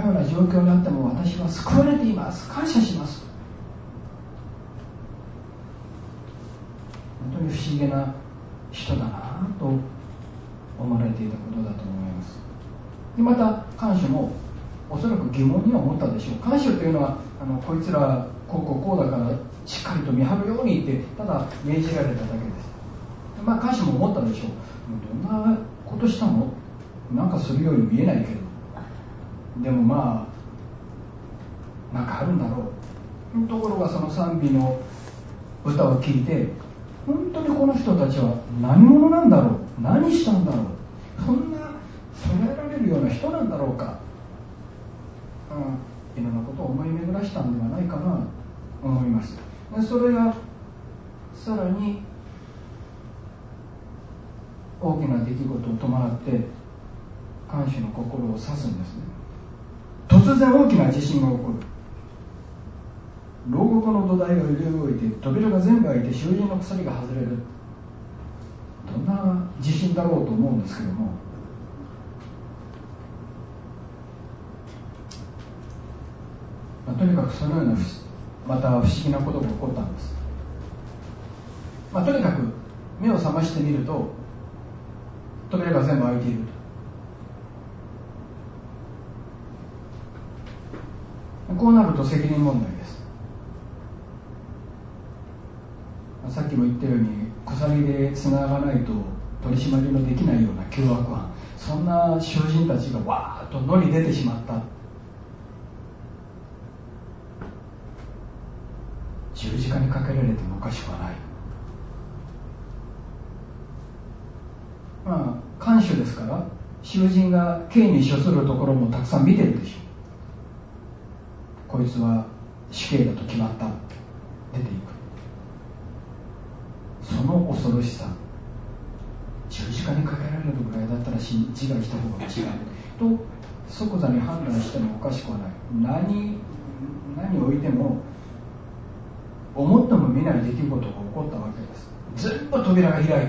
ような状況にあっても私は救われています、感謝します。本当に不思議な人だなと思われていたことだと思います。でまた看守もおそらく疑問には思ったでしょう。看守というのはこいつらこうだからしっかりと見張るようにってただ命じられただけです。看守も思ったでしょう。どんなことしたの？なんかするように見えないけど、でもなんかあるんだろう。ところがその賛美の歌を聴いて、本当にこの人たちは何者なんだろう、何したんだろう、そんな捉えられるような人なんだろうか、いろんなことを思い巡らしたんではないかなと思います。でそれがさらに大きな出来事を伴って看守の心を刺すんですね。突然大きな地震が起こる。牢獄の土台が揺れ動いて、扉が全部開いて囚人の鎖が外れる。どんな地震だろうと思うんですけども、とにかくそのようなまた不思議なことが起こったんです。とにかく目を覚ましてみると扉が全部開いていると。こうなると責任問題です。さっきも言ったように鎖でつながないと取り締まりのできないような凶悪犯、そんな囚人たちがわーっと野に出てしまった。十字架にかけられてもおかしくはない。看守ですから囚人が刑に処するところもたくさん見てるでしょう。こいつは死刑だと決まった、出ていく。その恐ろしさ、十字架にかけられるぐらいだったら自害した方が違うと即座に判断してもおかしくはない。何を置いても思っても見ない出来事が起こったわけです。全部扉が開いている。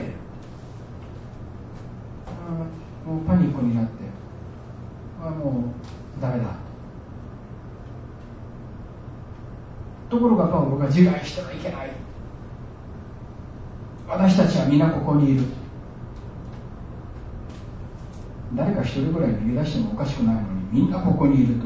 もうパニックになって、もうダメだ。ところがパウロが自害してはいけない、私たちは皆ここにいる、誰か一人ぐらい逃げ出してもおかしくないのにみんなここにいると、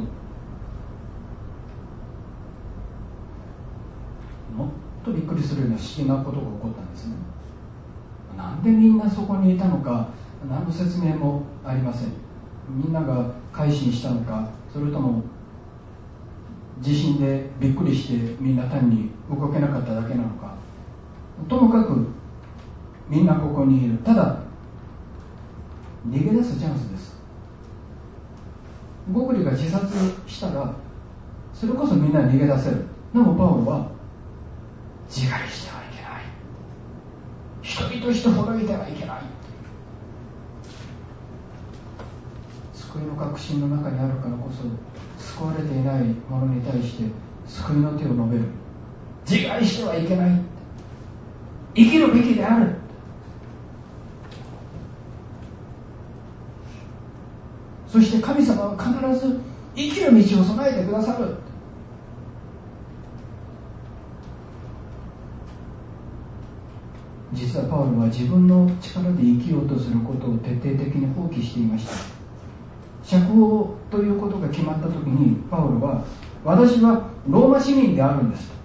もっとびっくりするような不思議なことが起こったんですね。なんでみんなそこにいたのか何の説明もありません。みんなが改心したのか、それとも地震でびっくりしてみんな単に動けなかっただけなのか、ともかくみんなここにいる。ただ逃げ出すチャンスです。ゴグリが自殺したらそれこそみんな逃げ出せる。でもパウロは自害してはいけない、人々として滅びてはいけない。救いの確信の中にあるからこそ救われていない者に対して救いの手を述べる。自害してはいけない、生きるべきである。そして神様は必ず生きる道を備えてくださる。実はパウロは自分の力で生きようとすることを徹底的に放棄していました。釈放ということが決まった時にパウロは、私はローマ市民であるんですと。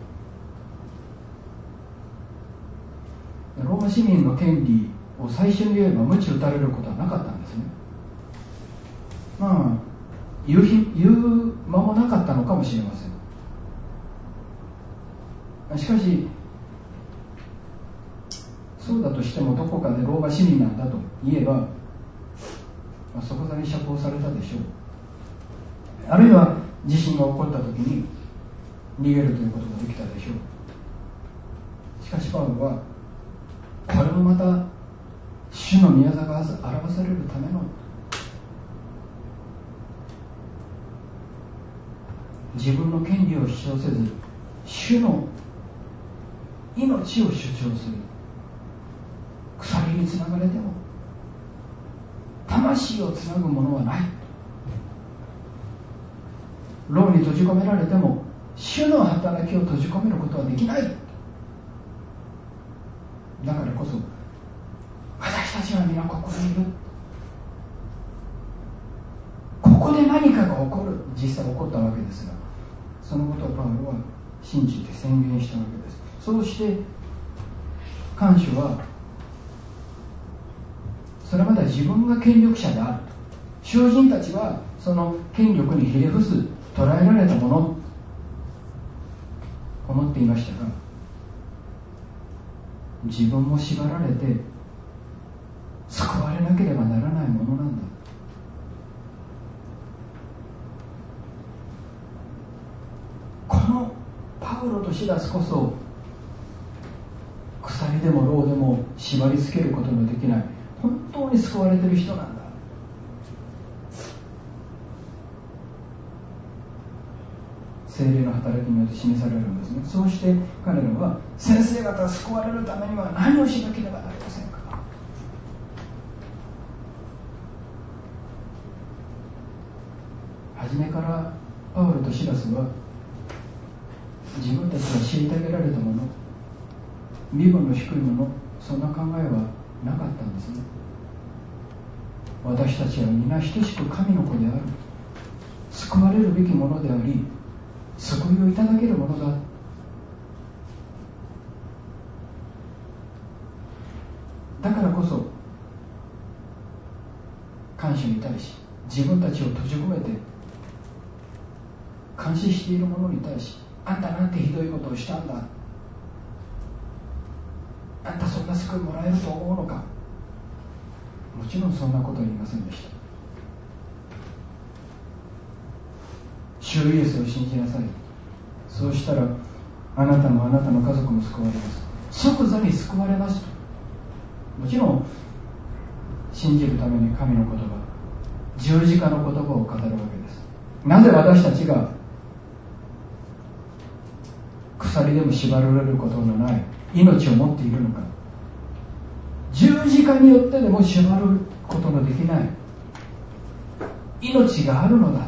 ローマ市民の権利を最初に言えば鞭打たれることはなかったんですね。言う間もなかったのかもしれません。しかしそうだとしてもどこかでローマ市民なんだと言えば、即座に釈放されたでしょう。あるいは地震が起こった時に逃げるということができたでしょう。しかしパウロはこれもまた主の御業が表されるための、自分の権利を主張せず主の命を主張する。鎖につながれても魂をつなぐものはない。 牢に閉じ込められても主の働きを閉じ込めることはできない。だからこそ私たちは皆ここにいる。ここで何かが起こる。実際起こったわけですが、そのことをパウロは信じて宣言したわけです。そうして看守はそれまでは自分が権力者であると、囚人たちはその権力にひれ伏す捉えられたものと思っていましたが、自分も縛られて救われなければならないものなんだ。このパウロとシラスこそ鎖でも牢でも縛り付けることのできない本当に救われている人なんだ。聖霊の働きによって示されるんですね。そうして彼らは先生方が救われるためには何をしなければなりませんか。初めからパウロとシラスは自分たちが虐げられたもの、身分の低いもの、そんな考えはなかったんですね。私たちは皆等しく神の子である、救われるべきものであり、救いをいただけるものだ。だからこそ看守に対し自分たちを閉じ込めて監視している者に対し、あんたなんてひどいことをしたんだ、あんたそんな救いもらえると思うのか。もちろんそんなことは言いませんでした。主イエスを信じなさい、そうしたらあなたもあなたの家族も救われます、即座に救われますと。もちろん信じるために神の言葉、十字架の言葉を語るわけです。なぜ私たちが鎖でも縛られることのない命を持っているのか。十字架によってでも縛ることのできない命があるのだ。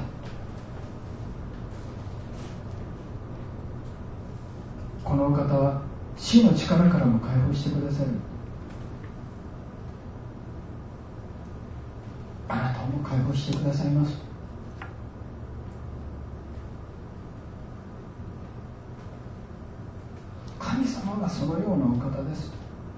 このお方は死の力からも解放してくださる。あなたも解放してくださいます。神様がそのようなお方です。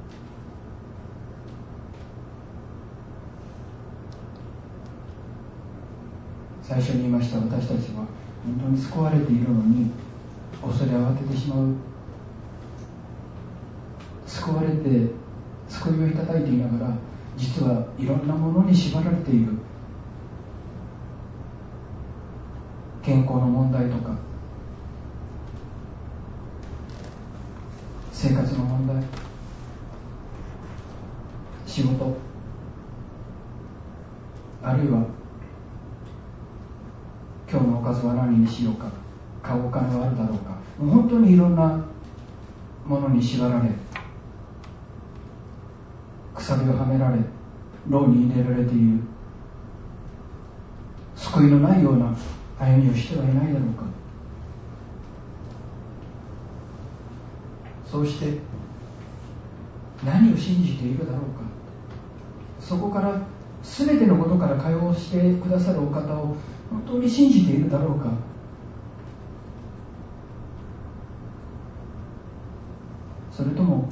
最初に言いました、私たちは本当に救われているのに恐れ慌ててしまう。救われて救いをいただいていながら、実はいろんなものに縛られている。健康の問題とか生活の問題、仕事、あるいは今日のおかずは何にしようか、買うお金はあるだろうか、もう本当にいろんなものに縛られ、鎖をはめられ、牢に入れられている。救いのないような歩みをしてはいないだろうか。そうして何を信じているだろうか。そこから全てのことから解放してくださるお方を本当に信じているだろうか。それとも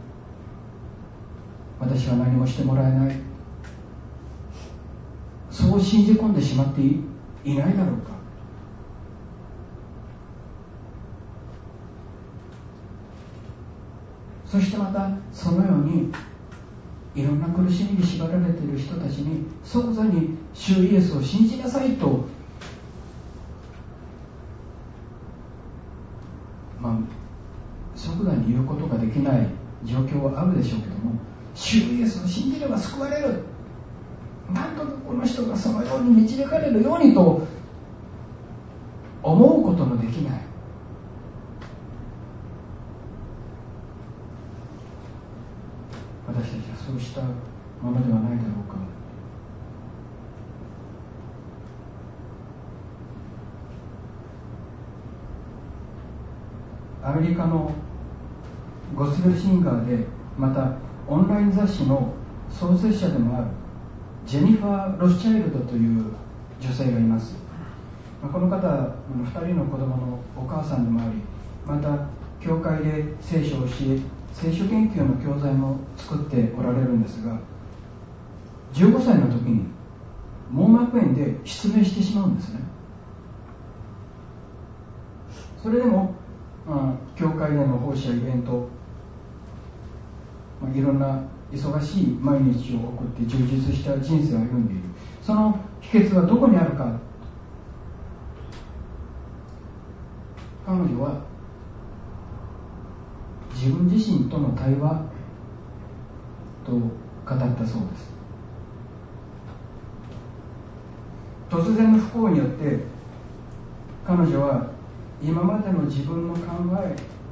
私は何もしてもらえない、そう信じ込んでしまって いないだろうか。そしてまたそのようにいろんな苦しみに縛られている人たちに即座に主イエスを信じなさいと、即座に言うことができない状況はあるでしょうけども、主イエスを信じれば救われる、なんとかこの人がそのように導かれるようにと思うことのできない。私たちはそうしたものではないだろうか。 アメリカのゴスペルシンガーで、またオンライン雑誌の創設者でもあるジェニファー・ロスチャイルドという女性がいます。この方、2人の子供のお母さんでもあり、また教会で聖書を教え、聖書研究の教材も作っておられるんですが、15歳の時に網膜炎で失明してしまうんですね。それでも、教会での奉仕やイベント、いろんな忙しい毎日を送って充実した人生を歩んでいる。その秘訣はどこにあるか。彼女は自分自身との対話と語ったそうです。突然の不幸によって彼女は今までの自分の考え、